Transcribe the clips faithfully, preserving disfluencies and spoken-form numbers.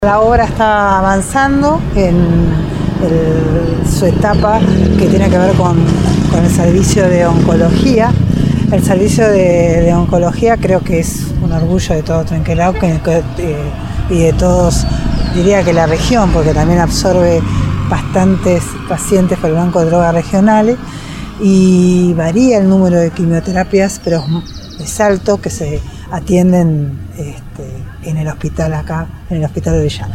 La obra está avanzando en el, su etapa que tiene que ver con, con el servicio de oncología. El servicio de, de oncología creo que es un orgullo de todo Trenquelauquen eh, y de todos, diría que la región, porque también absorbe bastantes pacientes por el Banco de Drogas Regionales y varía el número de quimioterapias, pero es alto, que se atienden este, en el hospital acá, en el Hospital de Orellana.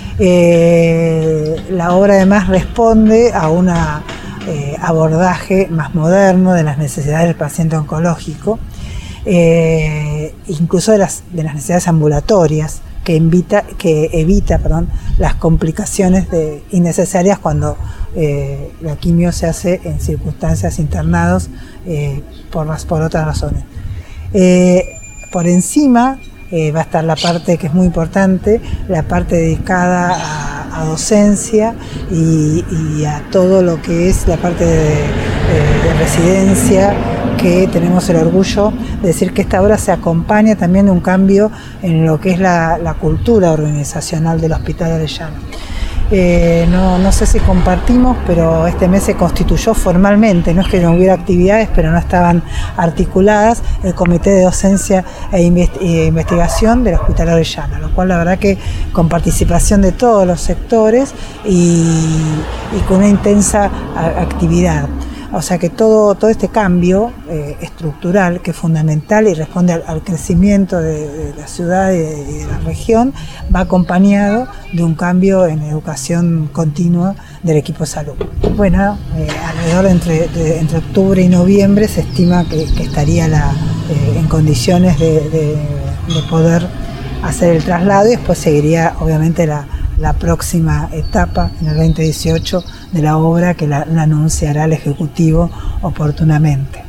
Eh, la obra además responde a un eh, abordaje más moderno de las necesidades del paciente oncológico, eh, incluso de las, de las necesidades ambulatorias, que, invita, que evita perdón, las complicaciones de, innecesarias cuando eh, la quimio se hace en circunstancias internados eh, por, las, por otras razones. Eh, por encima eh, va a estar la parte que es muy importante, la parte dedicada a, a docencia y, y a todo lo que es la parte de, de, de residencia, que tenemos el orgullo de decir que esta obra se acompaña también de un cambio en lo que es la, la cultura organizacional del Hospital de Orellana. Eh, no, no sé si compartimos, pero este mes se constituyó formalmente, no es que no hubiera actividades, pero no estaban articuladas, el Comité de Docencia e Investigación del Hospital de Orellana, lo cual la verdad que con participación de todos los sectores y, y con una intensa actividad. O sea que todo, todo este cambio eh, estructural, que es fundamental y responde al, al crecimiento de, de la ciudad y de, de la región, va acompañado de un cambio en educación continua del equipo de salud. Bueno, eh, alrededor entre, de, entre octubre y noviembre se estima que, que estaría la, eh, en condiciones de, de, de poder hacer el traslado, y después seguiría obviamente la la próxima etapa en el veinte dieciocho de la obra, que la, la anunciará el Ejecutivo oportunamente.